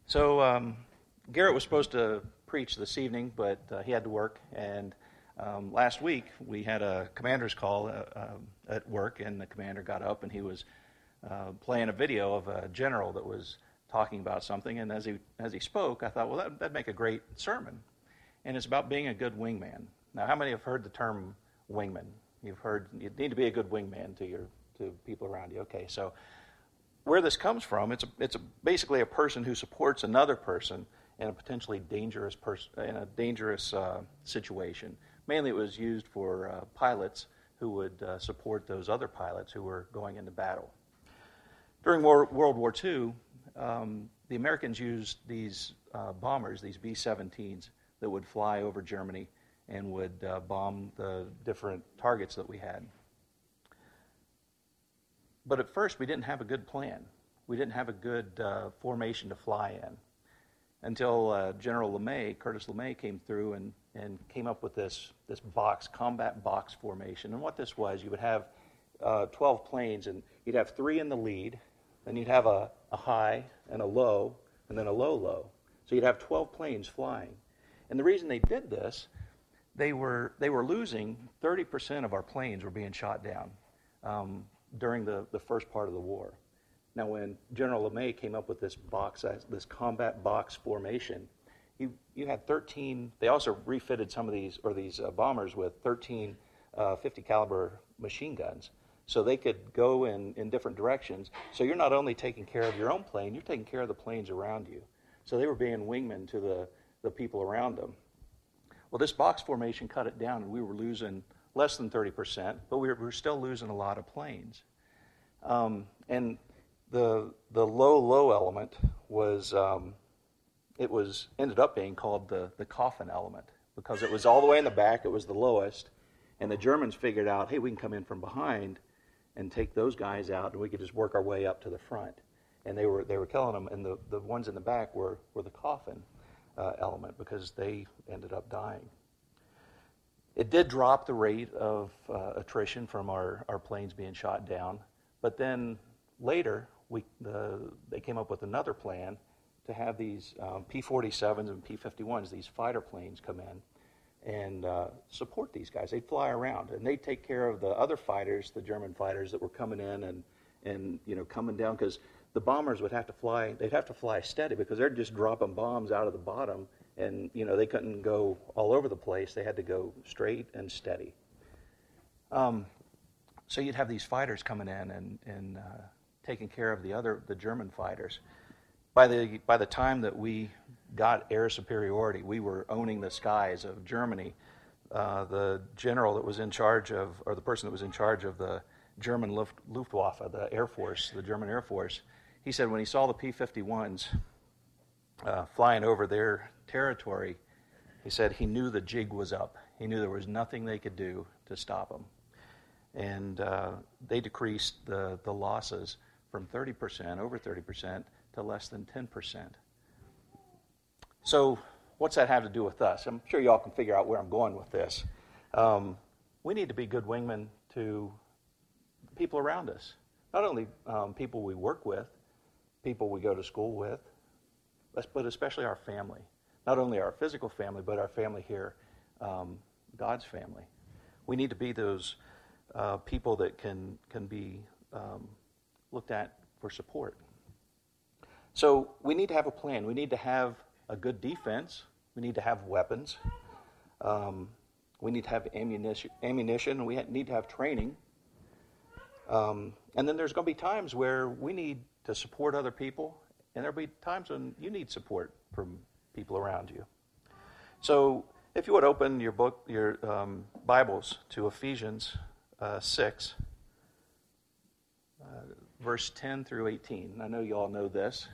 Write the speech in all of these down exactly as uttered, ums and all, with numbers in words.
So um, Garrett was supposed to preach this evening, but uh, he had to work. And um, last week we had a commander's call uh, uh, at work, and the commander got up and he was uh, playing a video of a general that was talking about something. And as he as he spoke, I thought, well, that, that'd make a great sermon. And it's about being a good wingman. Now, how many have heard the term wingman? You've heard you need to be a good wingman to your to people around you. Okay, so where this comes from, it's a, it's a, basically a person who supports another person in a potentially dangerous person in a dangerous uh, situation. Mainly, it was used for uh, pilots who would uh, support those other pilots who were going into battle. During World War Two, um, the Americans used these uh, bombers, these B seventeens, that would fly over Germany and would uh, bomb the different targets that we had. But at first, we didn't have a good plan. We didn't have a good uh, formation to fly in until uh, General LeMay, Curtis LeMay, came through and, and came up with this, this box, combat box formation. And what this was, you would have uh, twelve planes, and you'd have three in the lead, then you'd have a, a high and a low, and then a low-low. So you'd have twelve planes flying. And the reason they did this, they were they were losing thirty percent of our planes were being shot down um, during the, the first part of the war. Now, when General LeMay came up with this box, this combat box formation, you you had thirteen. They also refitted some of these or these uh, bombers with thirteen uh, fifty caliber machine guns, so they could go in, in different directions. So you're not only taking care of your own plane, you're taking care of the planes around you. So they were being wingmen to the the people around them. Well, this box formation cut it down, and we were losing less than thirty percent, but we were, we were still losing a lot of planes. Um, and the the low low element was um, it was ended up being called the the coffin element because it was all the way in the back. It was the lowest, and the Germans figured out, hey, we can come in from behind and take those guys out, and we could just work our way up to the front. And they were they were killing them, and the, the ones in the back were were the coffin Uh, element because they ended up dying. It did drop the rate of uh, attrition from our, our planes being shot down, but then later we the, they came up with another plan to have these um, P forty-sevens and P fifty-ones, these fighter planes, come in and uh, support these guys. They'd fly around and they'd take care of the other fighters, the German fighters that were coming in and and you know coming down, because the bombers would have to fly, they'd have to fly steady because they're just dropping bombs out of the bottom, and, you know, they couldn't go all over the place. They had to go straight and steady. Um, so you'd have these fighters coming in and, and uh, taking care of the other, the German fighters. By the, by the time that we got air superiority, we were owning the skies of Germany. Uh, the general that was in charge of, or the person that was in charge of the German Luft, Luftwaffe, the Air Force, the German Air Force, he said when he saw the P fifty-ones uh, flying over their territory, he said he knew the jig was up. He knew there was nothing they could do to stop them. And uh, they decreased the, the losses from thirty percent, over thirty percent, to less than ten percent. So what's that have to do with us? I'm sure y'all can figure out where I'm going with this. Um, we need to be good wingmen to people around us. Not only um, people we work with, people we go to school with, but especially our family. Not only our physical family, but our family here, um, God's family. We need to be those uh, people that can can be um, looked at for support. So we need to have a plan. We need to have a good defense. We need to have weapons. Um, we need to have ammunition. Ammunition. We ha- need to have training. Um, and then there's going to be times where we need to support other people, and there'll be times when you need support from people around you. So if you would open your book, your um, Bibles to Ephesians uh, six, uh, verse ten through eighteen. I know you all know this.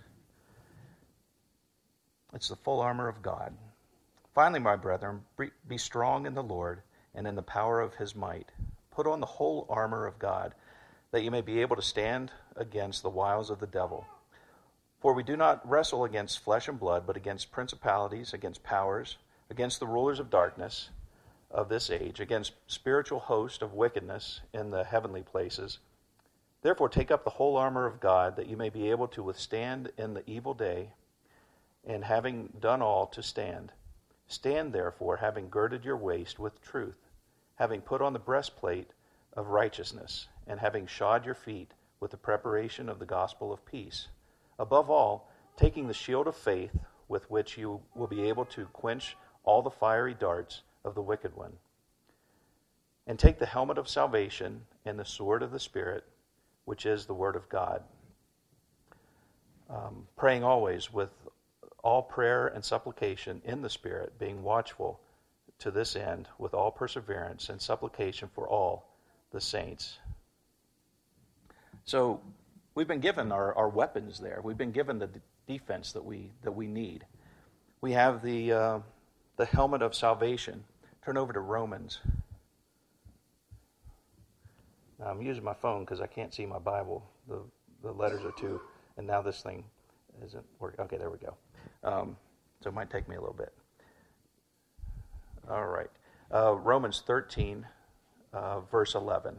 It's the full armor of God. Finally, my brethren, be strong in the Lord and in the power of his might. Put on the whole armor of God, that you may be able to stand against the wiles of the devil. For we do not wrestle against flesh and blood, but against principalities, against powers, against the rulers of darkness of this age, against spiritual hosts of wickedness in the heavenly places. Therefore take up the whole armor of God, that you may be able to withstand in the evil day, and having done all to stand. Stand therefore, having girded your waist with truth, having put on the breastplate of righteousness, and having shod your feet with the preparation of the gospel of peace. Above all, taking the shield of faith, with which you will be able to quench all the fiery darts of the wicked one. And take the helmet of salvation and the sword of the Spirit, which is the word of God. Um, praying always with all prayer and supplication in the Spirit, being watchful to this end with all perseverance and supplication for all the saints. So we've been given our, our weapons there. We've been given the d- defense that we that we need. We have the uh, the helmet of salvation. Turn over to Romans. Now, I'm using my phone because I can't see my Bible. The the letters are too, and now this thing isn't working. Okay, there we go. Um, so it might take me a little bit. All right. Uh, Romans thirteen, uh, verse eleven.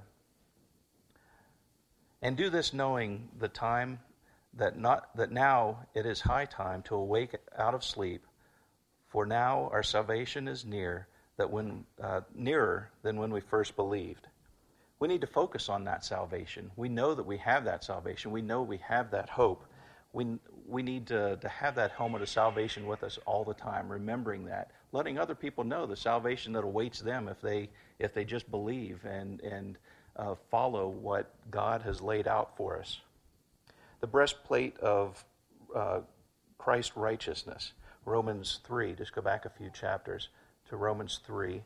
And do this knowing the time that not that now it is high time to awake out of sleep, for now our salvation is near, that when uh, nearer than when we first believed. We need to focus on that salvation. We know that we have that salvation. We know we have that hope. We we need to, to have that helmet of salvation with us all the time, remembering that, letting other people know the salvation that awaits them if they if they just believe and and uh, follow what God has laid out for us. The breastplate of uh, Christ's righteousness, Romans three. Just go back a few chapters to Romans three,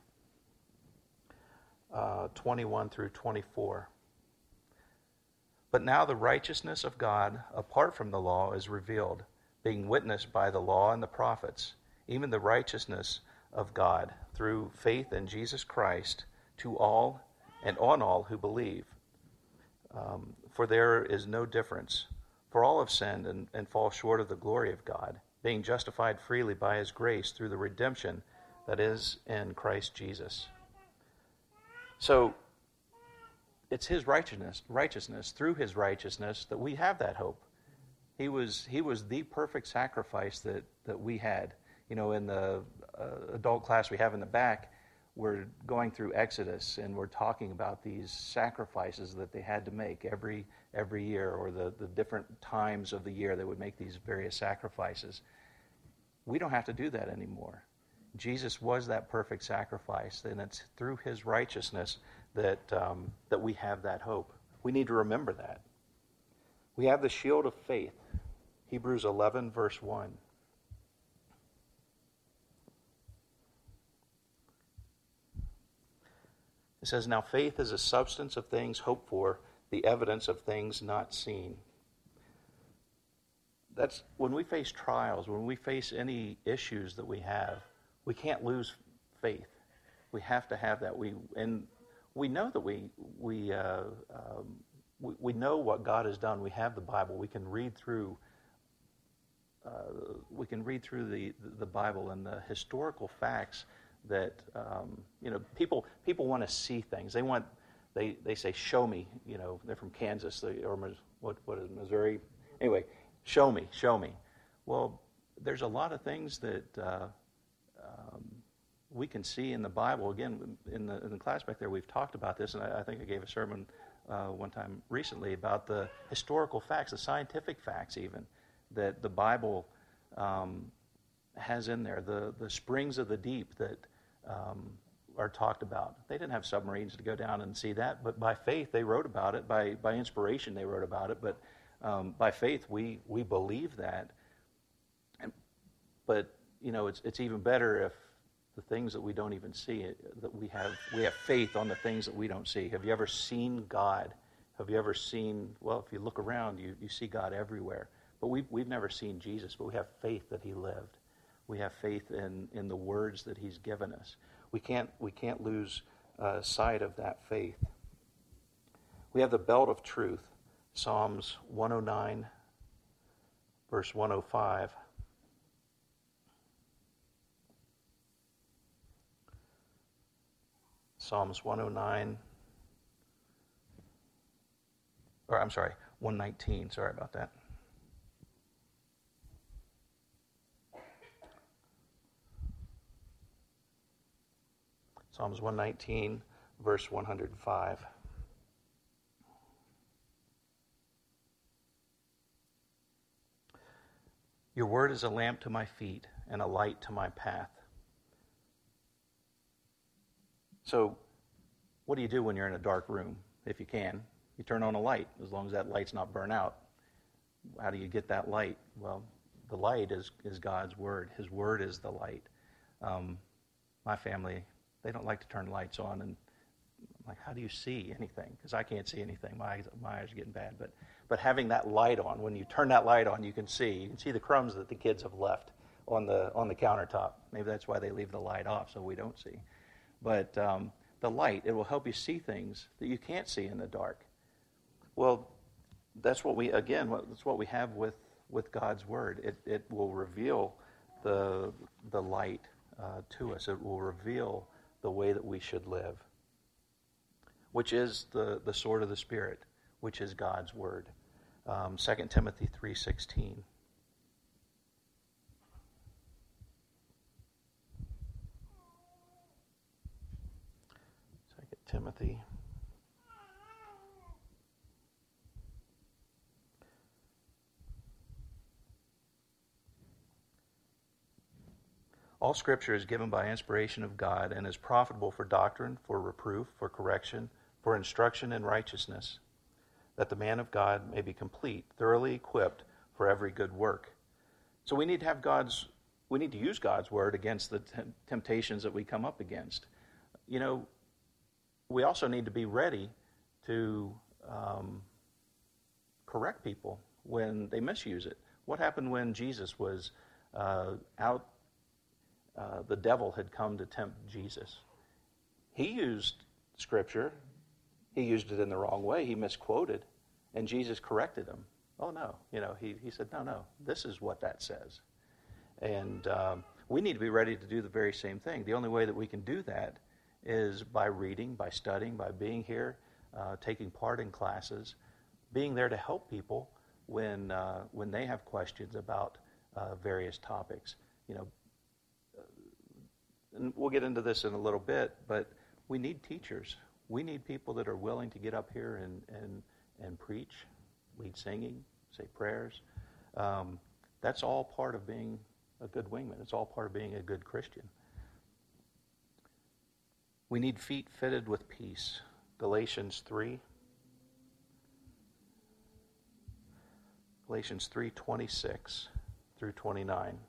uh, twenty-one through twenty-four. But now the righteousness of God, apart from the law, is revealed, being witnessed by the law and the prophets, even the righteousness of God through faith in Jesus Christ to all and on all who believe. Um, for there is no difference. For all have sinned and, and fall short of the glory of God, being justified freely by his grace through the redemption that is in Christ Jesus. So, it's his righteousness, righteousness, through his righteousness, that we have that hope. He was he was the perfect sacrifice that, that we had. You know, in the uh, adult class we have in the back, we're going through Exodus, and we're talking about these sacrifices that they had to make every every year, or the, the different times of the year they would make these various sacrifices. We don't have to do that anymore. Jesus was that perfect sacrifice, and it's through his righteousness that um, that we have that hope. We need to remember that. We have the shield of faith, Hebrews eleven, verse one. It says, now faith is a substance of things hoped for, the evidence of things not seen. That's when we face trials, when we face any issues that we have, we can't lose faith. We have to have that. We and we know that we we, uh, um, we we know what God has done. We have the Bible. We can read through. Uh, we can read through the the Bible and the historical facts that um, you know people people want to see things. They want they they say show me. You know, they're from Kansas they, or what what is it, Missouri? Anyway, show me, show me. Well, there's a lot of things that. Uh, Um, we can see in the Bible. Again, in the, in the class back there, we've talked about this, and I, I think I gave a sermon uh, one time recently about the historical facts, the scientific facts even, that the Bible um, has in there, the, the springs of the deep that um, are talked about. They didn't have submarines to go down and see that, but by faith they wrote about it. By, by inspiration they wrote about it, but um, by faith we, we believe that. And, but you know, it's it's even better if the things that we don't even see, that we have we have faith on the things that we don't see. Have you ever seen God? Have you ever seen, well, if you look around, you, you see God everywhere. But we've, we've never seen Jesus, but we have faith that he lived. We have faith in, in the words that he's given us. We can't, we can't lose uh, sight of that faith. We have the belt of truth, Psalms one oh nine, verse one oh five. Psalms one oh nine, or I'm sorry, one nineteen, sorry about that. Psalms one nineteen, verse one hundred five. Your word is a lamp to my feet and a light to my path. So, what do you do when you're in a dark room? If you can, you turn on a light, as long as that light's not burnt out. How do you get that light? Well, the light is, is God's word. His word is the light. Um, my family, they don't like to turn lights on, and I'm like, how do you see anything? Because I can't see anything. My eyes, my eyes are getting bad. But but having that light on, when you turn that light on, you can see. You can see the crumbs that the kids have left on the on the countertop. Maybe that's why they leave the light off, so we don't see. But um, the light, it will help you see things that you can't see in the dark. Well, that's what we, again, that's what we have with, with God's word. It it will reveal the the light uh, to us. It will reveal the way that we should live, which is the, the sword of the Spirit, which is God's word. Um, Second Timothy three sixteen. Second Timothy. All Scripture is given by inspiration of God and is profitable for doctrine, for reproof, for correction, for instruction in righteousness, that the man of God may be complete, thoroughly equipped for every good work. So we need to have God's, we need to use God's word against the t- temptations that we come up against. You know, we also need to be ready to um, correct people when they misuse it. What happened when Jesus was uh, out? Uh, the devil had come to tempt Jesus. He used Scripture. He used it in the wrong way. He misquoted, and Jesus corrected him. Oh, no. You know, he, he said, no, no, this is what that says. And um, we need to be ready to do the very same thing. The only way that we can do that is by reading, by studying, by being here, uh, taking part in classes, being there to help people when uh, when they have questions about uh, various topics. You know, and we'll get into this in a little bit, but we need teachers. We need people that are willing to get up here and and, and preach, lead singing, say prayers. Um, that's all part of being a good wingman. It's all part of being a good Christian. We need feet fitted with peace. Galatians three. Galatians three twenty-six through twenty-nine.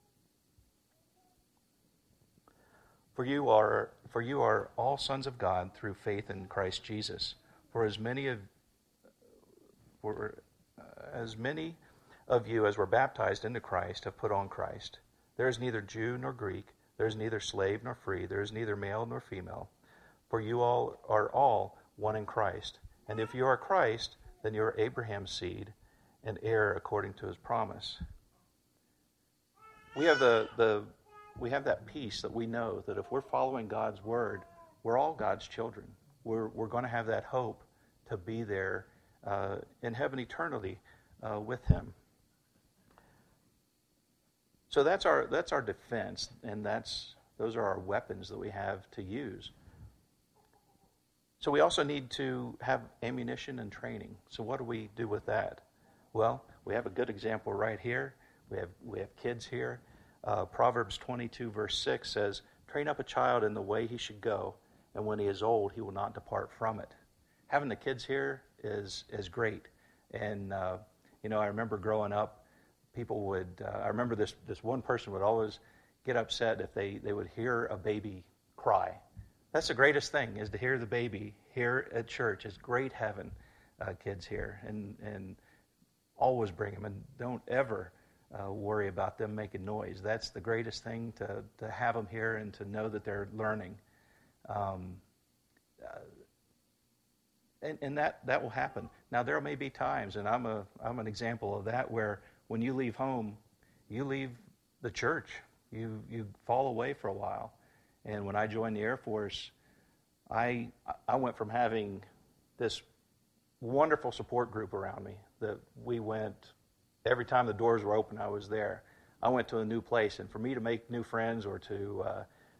For you are for you are all sons of God through faith in Christ Jesus. For as many of for uh, as many of you as were baptized into Christ have put on Christ. There is neither Jew nor Greek, there is neither slave nor free, there is neither male nor female. For you all are all one in Christ. And if you are Christ, then you are Abraham's seed and heir according to his promise. We have the the We have that peace that we know that if we're following God's word, we're all God's children. We're we're going to have that hope to be there uh, in heaven eternally uh, with Him. So that's our that's our defense, and that's those are our weapons that we have to use. So we also need to have ammunition and training. So what do we do with that? Well, we have a good example right here. We have we have kids here. Uh, Proverbs twenty-two, verse six says, "Train up a child in the way he should go, and when he is old, he will not depart from it." Having the kids here is is great. And, uh, you know, I remember growing up, people would, uh, I remember this, this one person would always get upset if they, they would hear a baby cry. That's the greatest thing, is to hear the baby here at church. It's great having uh, kids here. And, and always bring them, and don't ever Uh, worry about them making noise. That's the greatest thing, to to have them here and to know that they're learning. Um, uh, and and that, that will happen. Now, there may be times, and I'm a I'm an example of that, where when you leave home, you leave the church. You you fall away for a while. And when I joined the Air Force, I I went from having this wonderful support group around me that we went. Every time the doors were open, I was there. I went to a new place, and for me to make new friends or to uh,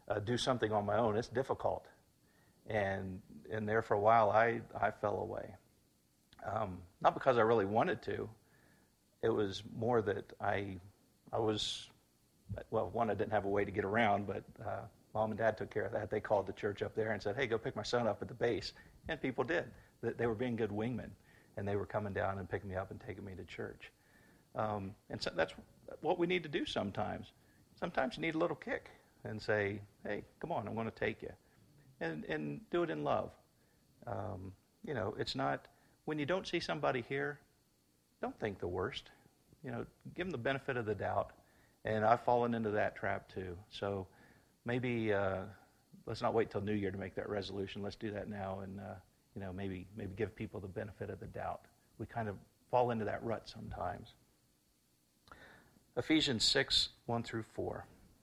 uh, do something on my own, it's difficult. And and there for a while, I, I fell away. Um, not because I really wanted to. It was more that I I was, well, one, I didn't have a way to get around, but uh, Mom and Dad took care of that. They called the church up there and said, hey, go pick my son up at the base. And people did. They were being good wingmen, and they were coming down and picking me up and taking me to church. Um, and so that's what we need to do sometimes. Sometimes you need a little kick and say, hey, come on, I'm going to take you. And and do it in love. Um, you know, it's not, when you don't see somebody here, don't think the worst. You know, give them the benefit of the doubt. And I've fallen into that trap too. So maybe uh, let's not wait till New Year to make that resolution. Let's do that now, and uh, you know, maybe maybe give people the benefit of the doubt. We kind of fall into that rut sometimes. Ephesians six, one through four.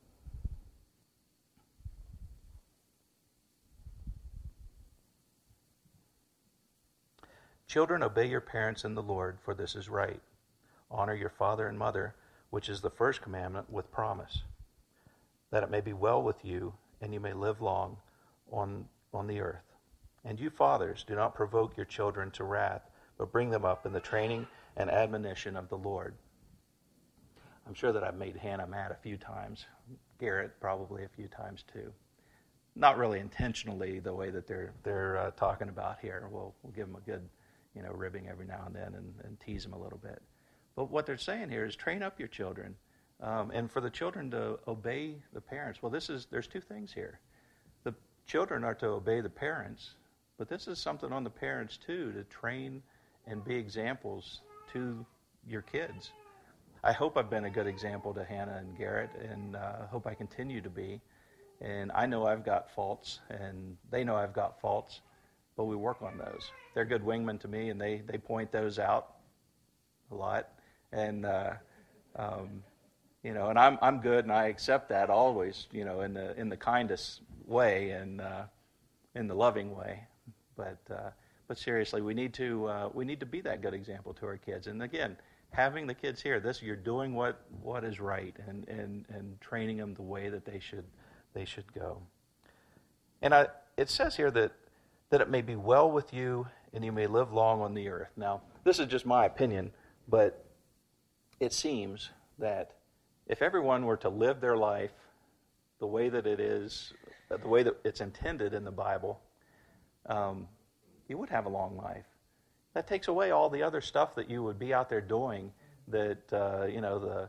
Children, obey your parents in the Lord, for this is right. Honor your father and mother, which is the first commandment with promise, that it may be well with you, and you may live long on, on the earth. And you fathers, do not provoke your children to wrath, but bring them up in the training and admonition of the Lord. I'm sure that I've made Hannah mad a few times. Garrett probably a few times too. Not really intentionally the way that they're they're uh, talking about here. We'll we'll give them a good, you know, ribbing every now and then and, and tease them a little bit. But what they're saying here is train up your children, um, and for the children to obey the parents. Well, this is there's two things here. The children are to obey the parents, but this is something on the parents too, to train and be examples to your kids. I hope I've been a good example to Hannah and Garrett, and uh, hope I continue to be. And I know I've got faults, and they know I've got faults, but we work on those. They're good wingmen to me, and they, they point those out a lot. And uh, um, you know, and I'm I'm good, and I accept that always, you know, in the in the kindest way and uh, in the loving way. But uh, but seriously, we need to uh, we need to be that good example to our kids. And again, having the kids here, this you're doing what, what is right, and, and, and training them the way that they should they should go. And I, it says here that that it may be well with you, and you may live long on the earth. Now, this is just my opinion, but it seems that if everyone were to live their life the way that it is, the way that it's intended in the Bible, um, you would have a long life. That takes away all the other stuff that you would be out there doing, that, uh, you know, the,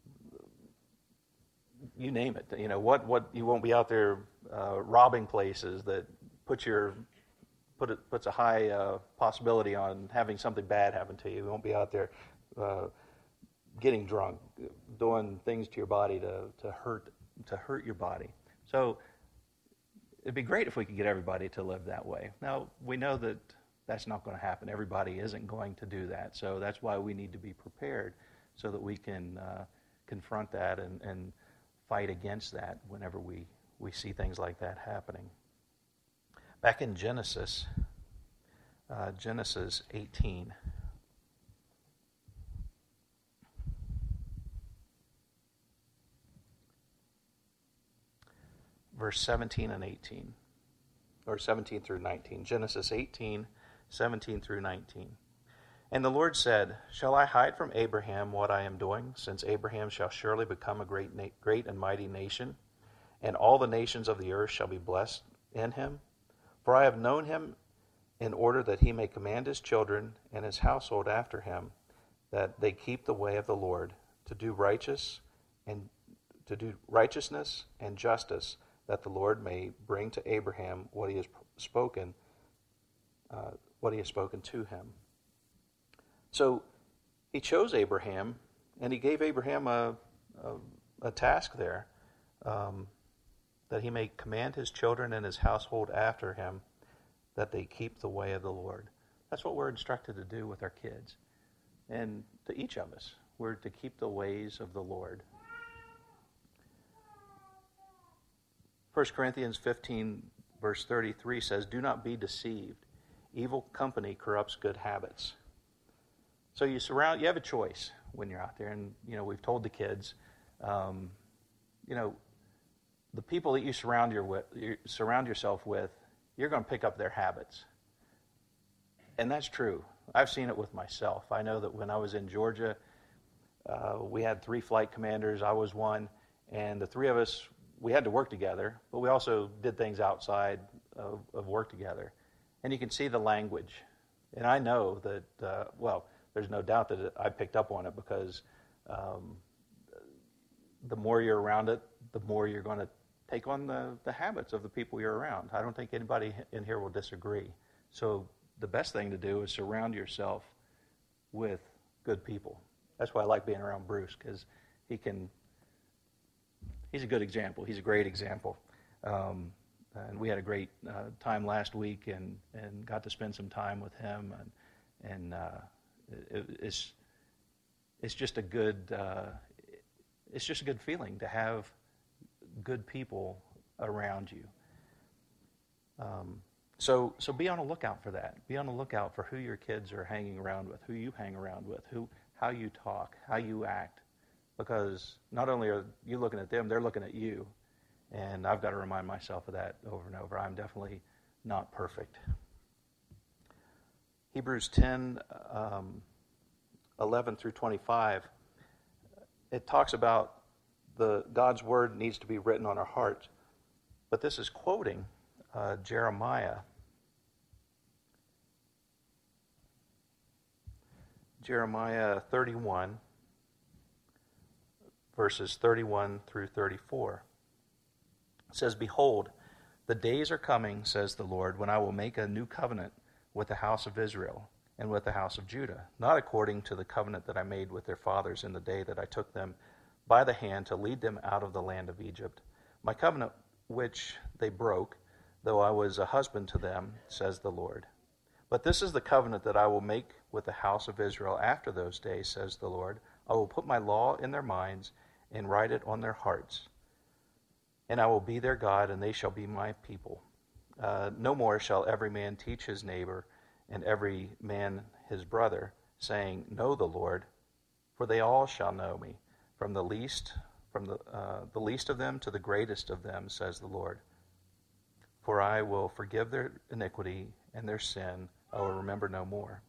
you name it. You know, what, what you won't be out there uh, robbing places that put your, put it, puts a high uh, possibility on having something bad happen to you. You won't be out there uh, getting drunk, doing things to your body to, to hurt to hurt your body. So it'd be great if we could get everybody to live that way. Now, we know that that's not going to happen. Everybody isn't going to do that. So that's why we need to be prepared so that we can uh, confront that and, and fight against that whenever we, we see things like that happening. Back in Genesis, uh, Genesis eighteen. Verse seventeen and eighteen. Or seventeen through nineteen. Genesis eighteen, seventeen through nineteen. And the Lord said, shall I hide from Abraham what I am doing, since Abraham shall surely become a great, na- great and mighty nation, and all the nations of the earth shall be blessed in him? For I have known him in order that he may command his children and his household after him, that they keep the way of the Lord, to do righteous and to do righteousness and justice, that the Lord may bring to Abraham what he has spoken, uh, what he has spoken to him. So he chose Abraham, and he gave Abraham a a, a task there, um, that he may command his children and his household after him, that they keep the way of the Lord. That's what we're instructed to do with our kids, and to each of us, we're to keep the ways of the Lord. First Corinthians fifteen, verse thirty-three says, do not be deceived. Evil company corrupts good habits. So you surround, you have a choice when you're out there. And, you know, we've told the kids, um, you know, the people that you surround, your with, you surround yourself with, you're going to pick up their habits. And that's true. I've seen it with myself. I know that when I was in Georgia, uh, we had three flight commanders. I was one. And the three of us, we had to work together, but we also did things outside of, of work together. And you can see the language. And I know that, uh, well, there's no doubt that I picked up on it because um, the more you're around it, the more you're going to take on the, the habits of the people you're around. I don't think anybody in here will disagree. So the best thing to do is surround yourself with good people. That's why I like being around Bruce, because he can, he's a good example. He's a great example. Um, and we had a great uh, time last week and, and got to spend some time with him. And, and uh, it, it's, it's just a good, uh, it's just a good feeling to have good people around you. Um, so so be on the lookout for that. Be on the lookout for who your kids are hanging around with, who you hang around with, who how you talk, how you act. Because not only are you looking at them, they're looking at you. And I've got to remind myself of that over and over. I'm definitely not perfect. Hebrews ten, um, eleven through twenty-five, it talks about the God's word needs to be written on our hearts. But this is quoting uh, Jeremiah. Jeremiah thirty-one, verses thirty-one through thirty-four. It says, "Behold, the days are coming, says the Lord, when I will make a new covenant with the house of Israel and with the house of Judah, not according to the covenant that I made with their fathers in the day that I took them by the hand to lead them out of the land of Egypt. My covenant which they broke, though I was a husband to them, says the Lord. But this is the covenant that I will make with the house of Israel after those days, says the Lord. I will put my law in their minds and write it on their hearts. And I will be their God, and they shall be my people. Uh, no more shall every man teach his neighbor and every man his brother, saying, Know the Lord, for they all shall know me, from the least, from the uh, the least of them to the greatest of them, says the Lord. For I will forgive their iniquity and their sin, I will remember no more."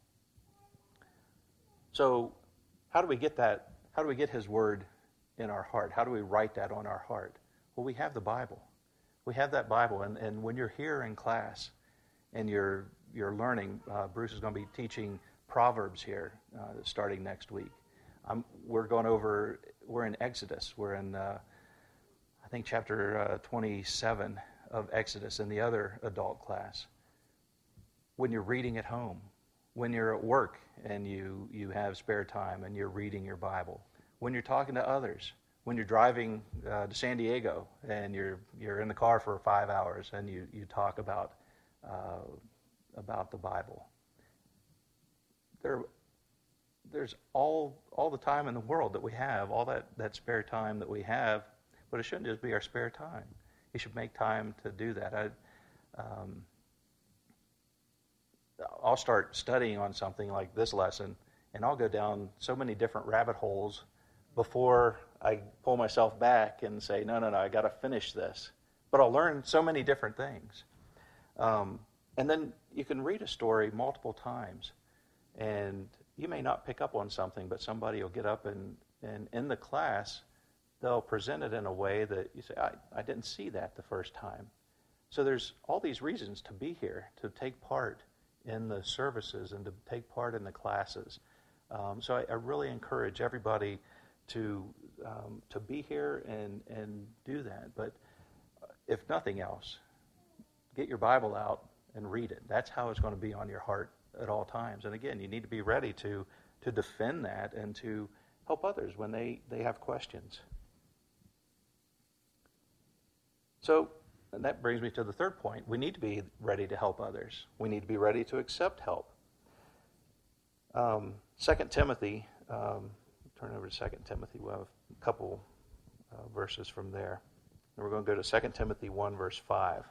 So, how do we get that? How do we get His word in our heart? How do we write that on our heart? Well, we have the Bible. We have that Bible, and, and when you're here in class and you're you're learning, uh, Bruce is going to be teaching Proverbs here uh, starting next week. Um, we're going over. We're in Exodus. We're in, uh, I think, chapter uh, twenty-seven of Exodus in the other adult class. When you're reading at home, when you're at work and you you have spare time and you're reading your Bible, when you're talking to others, when you're driving uh, to San Diego and you're you're in the car for five hours and you, you talk about uh, about the Bible. There, there's all all the time in the world that we have, all that, that spare time that we have, but it shouldn't just be our spare time. You should make time to do that. I, um, I'll start studying on something like this lesson, and I'll go down so many different rabbit holes before I pull myself back and say, no, no, no, I got to finish this. But I'll learn so many different things. Um, and then you can read a story multiple times, and you may not pick up on something, but somebody will get up and, and in the class, they'll present it in a way that you say, I, I didn't see that the first time. So there's all these reasons to be here, to take part in the services and to take part in the classes. Um, so I, I really encourage everybody to um, to be here and, and do that. But if nothing else, get your Bible out and read it. That's how it's going to be on your heart at all times. And again, you need to be ready to to defend that and to help others when they, they have questions. So and that brings me to the third point. We need to be ready to help others. We need to be ready to accept help. Um, Second Timothy, um, turn over to Second Timothy. We'll have a couple uh, verses from there. And we're going to go to Second Timothy one, verse five.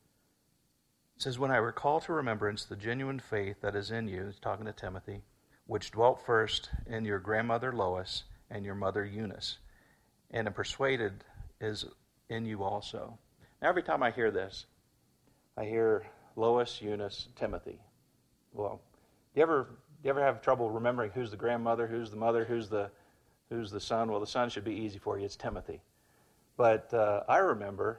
It says, "When I recall to remembrance the genuine faith that is in you," he's talking to Timothy, which dwelt first in your grandmother Lois and your mother Eunice, and am persuaded is in you also. Now, every time I hear this, I hear Lois, Eunice, Timothy. Well, do you ever do you ever have trouble remembering who's the grandmother, who's the mother, who's the who's the son? Well, the son should be easy for you. It's Timothy. But uh, I remember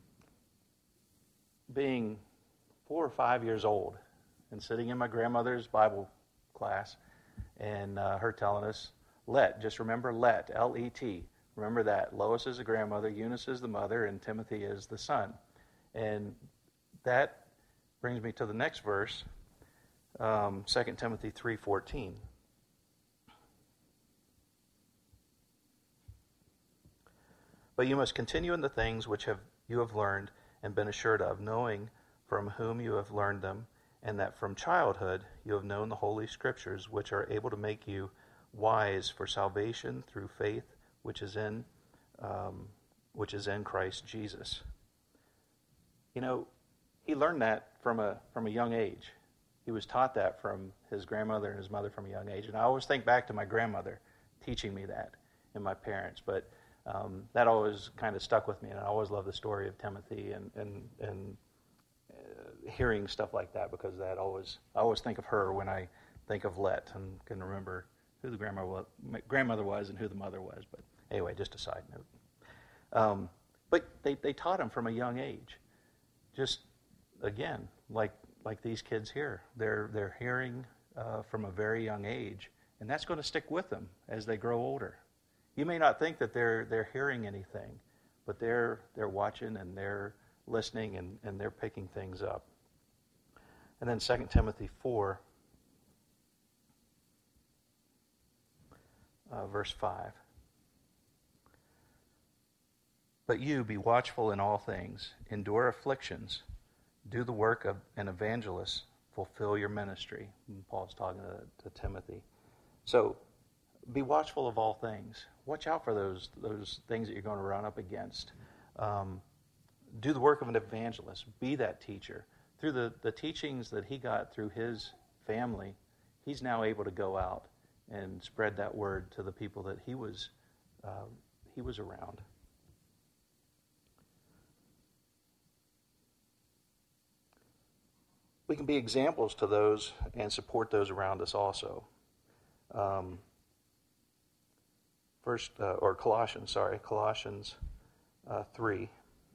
being four or five years old and sitting in my grandmother's Bible class, and uh, her telling us, Let, just remember Let, L E T. Remember that. Lois is the grandmother, Eunice is the mother, and Timothy is the son. And that brings me to the next verse, um, Second Timothy three fourteen. But you must continue in the things which have you have learned and been assured of, knowing from whom you have learned them, and that from childhood you have known the Holy Scriptures, which are able to make you wise for salvation through faith, which is in, um, which is in Christ Jesus. You know, he learned that from a from a young age. He was taught that from his grandmother and his mother from a young age. And I always think back to my grandmother teaching me that, and my parents. But um, that always kind of stuck with me, and I always love the story of Timothy and and and uh, hearing stuff like that, because that always I always think of her when I think of Let, and can remember who the grandmother was, grandmother was and who the mother was. But anyway, just a side note. Um, but they, they taught him from a young age. Just, again, like like these kids here. They're, they're hearing uh, from a very young age, and that's going to stick with them as they grow older. You may not think that they're they're hearing anything, but they're they're watching and they're listening and, and they're picking things up. And then Second Timothy four, Uh, verse five. But you be watchful in all things, endure afflictions, do the work of an evangelist, fulfill your ministry. And Paul's talking to, to Timothy. So be watchful of all things. Watch out for those those things that you're going to run up against. Um, do the work of an evangelist. Be that teacher. Through the, the teachings that he got through his family, he's now able to go out and spread that word to the people that he was uh, he was around. We can be examples to those and support those around us also. Um, first, uh, or Colossians, sorry, Colossians uh, three.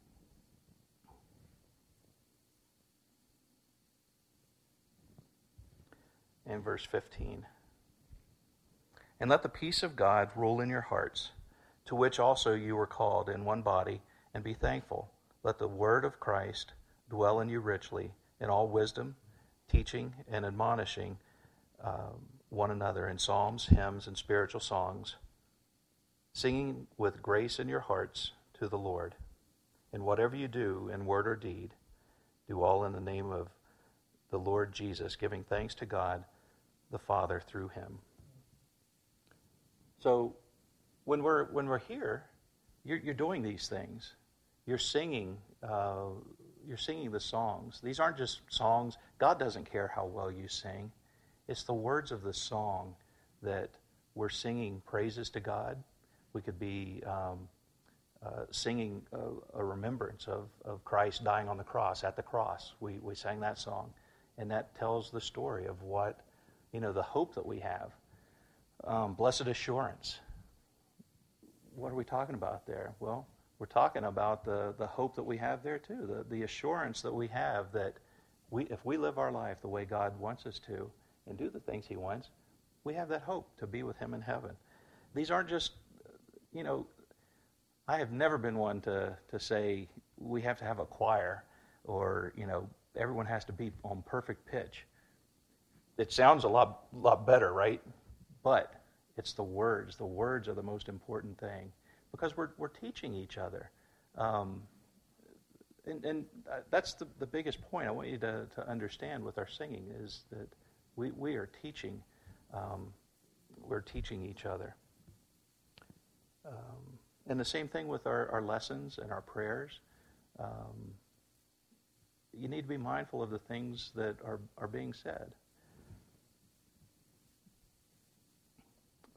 And verse fifteen. And let the peace of God rule in your hearts, to which also you were called in one body, and be thankful. Let the word of Christ dwell in you richly, in all wisdom, teaching and admonishing um, one another in psalms, hymns, and spiritual songs, singing with grace in your hearts to the Lord. And whatever you do in word or deed, do all in the name of the Lord Jesus, giving thanks to God the Father through him. So when we're when we're here, you're, you're doing these things. You're singing. Uh, you're singing the songs. These aren't just songs. God doesn't care how well you sing. It's the words of the song that we're singing praises to God. We could be um, uh, singing a, a remembrance of, of Christ dying on the cross, at the cross. We we sang that song, and that tells the story of what, you know, the hope that we have. Um, blessed assurance. What are we talking about there? Well, we're talking about the, the hope that we have there too, the, the assurance that we have that we, if we live our life the way God wants us to and do the things he wants, we have that hope to be with him in heaven. These aren't just, you know, I have never been one to, to say we have to have a choir or, you know, everyone has to be on perfect pitch. It sounds a lot, lot better, right? But it's the words. The words are the most important thing because we're we're teaching each other. Um, and, and that's the, the biggest point I want you to, to understand with our singing is that we, we are teaching. Um, we're teaching each other. Um, and the same thing with our, our lessons and our prayers. Um, you need to be mindful of the things that are, are being said.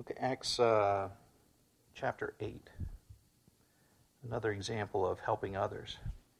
Look at Acts uh, chapter eight. Another example of helping others.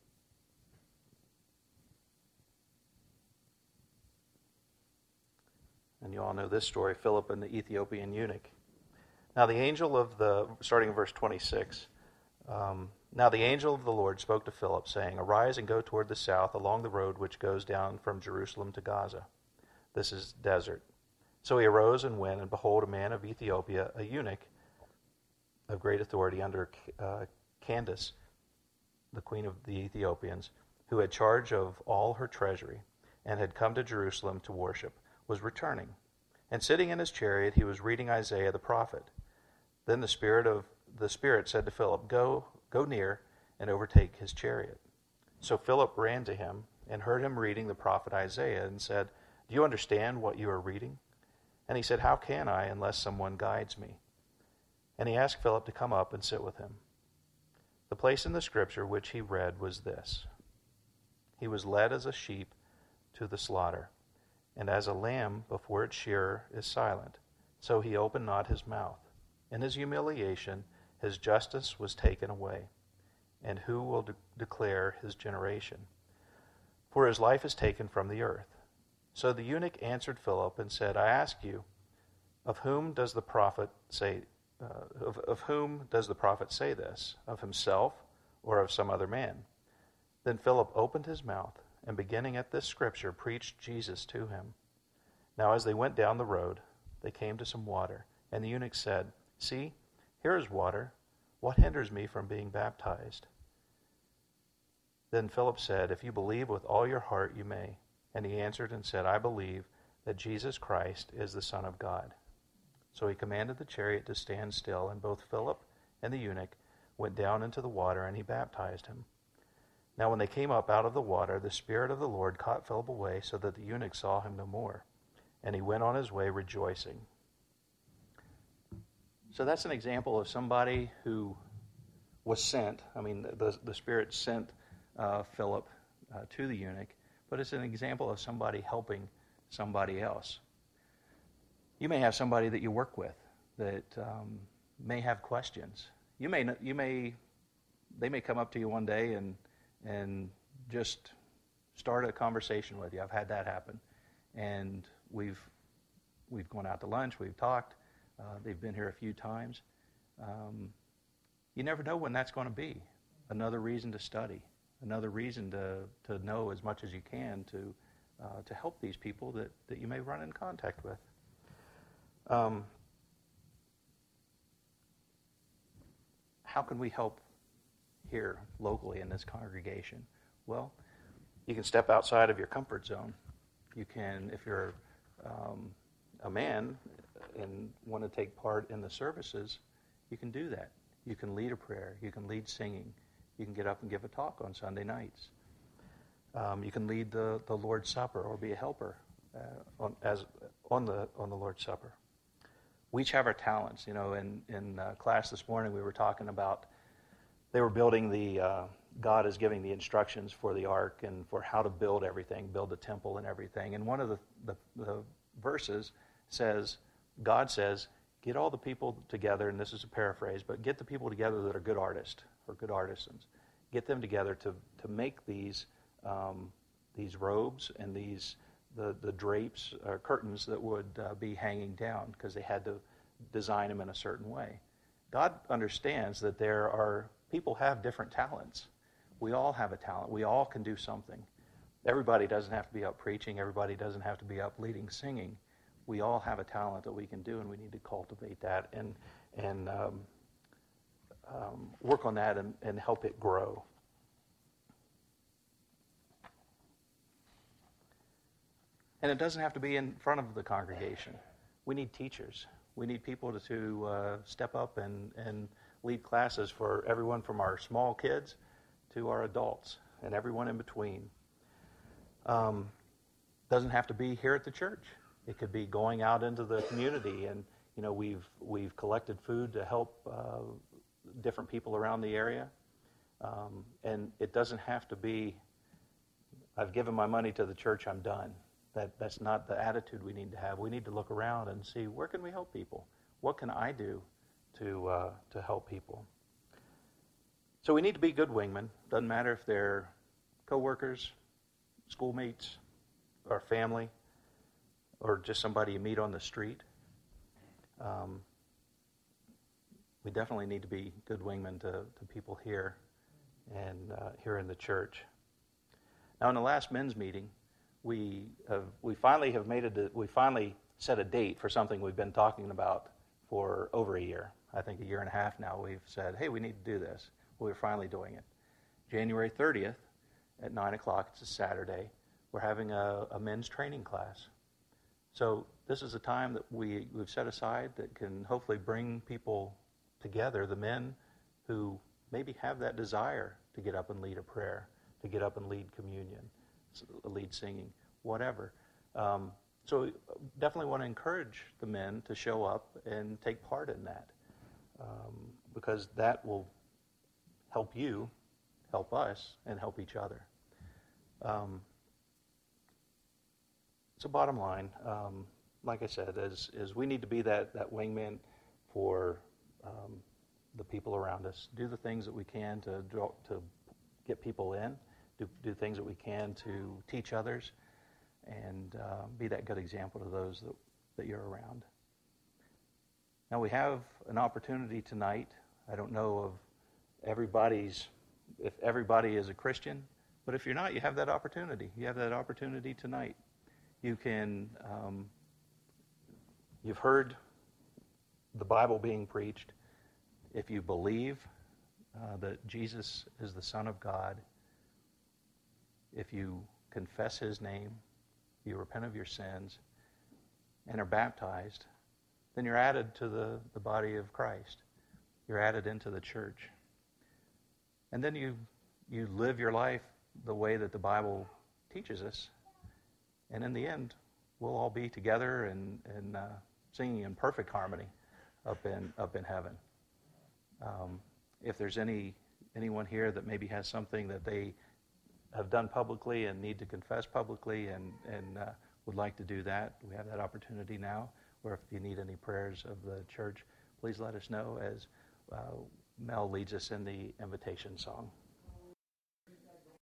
And you all know this story, Philip and the Ethiopian eunuch. Now the angel of the, starting in verse twenty-six, um, now the angel of the Lord spoke to Philip, saying, Arise and go toward the south along the road which goes down from Jerusalem to Gaza. This is desert. So he arose and went, and behold, a man of Ethiopia, a eunuch of great authority under uh, Candace, the queen of the Ethiopians, who had charge of all her treasury, and had come to Jerusalem to worship, was returning. And sitting in his chariot, he was reading Isaiah the prophet. Then the spirit of the Spirit said to Philip, Go, go near and overtake his chariot. So Philip ran to him and heard him reading the prophet Isaiah and said, Do you understand what you are reading? And he said, How can I unless someone guides me? And he asked Philip to come up and sit with him. The place in the scripture which he read was this: He was led as a sheep to the slaughter, and as a lamb before its shearer is silent, so he opened not his mouth. In his humiliation his justice was taken away. And who will de- declare his generation? For his life is taken from the earth. So the eunuch answered Philip and said, I ask you, of whom does the prophet say, uh, of, of whom does the prophet say this? Of himself or of some other man? Then Philip opened his mouth, and beginning at this scripture, preached Jesus to him. Now as they went down the road, they came to some water, and the eunuch said, See, here is water. What hinders me from being baptized? Then Philip said, If you believe with all your heart, you may. And he answered and said, I believe that Jesus Christ is the Son of God. So he commanded the chariot to stand still, and both Philip and the eunuch went down into the water, and he baptized him. Now when they came up out of the water, the Spirit of the Lord caught Philip away, so that the eunuch saw him no more. And he went on his way rejoicing. So that's an example of somebody who was sent. I mean, the, the Spirit sent uh, Philip uh, to the eunuch, but it's an example of somebody helping somebody else. You may have somebody that you work with that um, may have questions. You may, you may, they may come up to you one day and and just start a conversation with you. I've had that happen, and we've we've gone out to lunch. We've talked. Uh, they've been here a few times. Um, you never know when that's going to be. Another reason to study. Another reason to to know as much as you can to uh, to help these people that, that you may run in contact with. Um, how can we help here locally in this congregation? Well, you can step outside of your comfort zone. You can, if you're um, a man and want to take part in the services, you can do that. You can lead a prayer. You can lead singing. You can get up and give a talk on Sunday nights. Um, you can lead the, the Lord's Supper or be a helper uh, on as on the on the Lord's Supper. We each have our talents. You know, in in uh, class this morning we were talking about they were building the uh, God is giving the instructions for the ark and for how to build everything, build the temple and everything. And one of the the, the verses says, God says, get all the people together, and this is a paraphrase, but get the people together that are good artists or good artisans. Get them together to to make these um, these robes and these the the drapes or curtains that would uh, be hanging down, because they had to design them in a certain way. God understands that there are people have different talents. We all have a talent. We all can do something. Everybody doesn't have to be up preaching. Everybody doesn't have to be up leading singing. We all have a talent that we can do, and we need to cultivate that and and um, um, work on that and, and help it grow. And it doesn't have to be in front of the congregation. We need teachers. We need people to, to uh, step up and, and lead classes for everyone from our small kids to our adults and everyone in between. Um, doesn't have to be here at the church. It could be going out into the community, and you know we've we've collected food to help uh, different people around the area. Um, and it doesn't have to be, I've given my money to the church, I'm done. That that's not the attitude we need to have. We need to look around and see, where can we help people? what can I do to uh, to help people? So we need to be good wingmen. Doesn't matter if they're coworkers, schoolmates, or family, or just somebody you meet on the street. Um, we definitely need to be good wingmen to, to people here and uh, here in the church. Now, in the last men's meeting, we have, we finally have made a we finally set a date for something we've been talking about for over a year. I think a year and a half now. We've said, hey, we need to do this. Well, we're finally doing it. January thirtieth at nine o'clock. It's a Saturday. We're having a, a men's training class. So this is a time that we, we've set aside that can hopefully bring people together, the men who maybe have that desire to get up and lead a prayer, to get up and lead communion, lead singing, whatever. Um, so definitely want to encourage the men to show up and take part in that, um, because that will help you, help us, and help each other. Um, so bottom line, um, like I said, is, is we need to be that, that wingman for um, the people around us. Do the things that we can to draw, to get people in. Do, do things that we can to teach others, and uh, be that good example to those that, that you're around. Now we have an opportunity tonight. I don't know of everybody's, if everybody is a Christian, but if you're not, you have that opportunity. You have that opportunity tonight. You can, um, you've heard the Bible being preached. If you believe uh, that Jesus is the Son of God, if you confess his name, you repent of your sins, and are baptized, then you're added to the, the body of Christ. You're added into the church. And then you you live your life the way that the Bible teaches us. And in the end, we'll all be together and, and uh, singing in perfect harmony up in up in heaven. Um, if there's any anyone here that maybe has something that they have done publicly and need to confess publicly and, and uh, would like to do that, we have that opportunity now. Or if you need any prayers of the church, please let us know as uh, Mel leads us in the invitation song.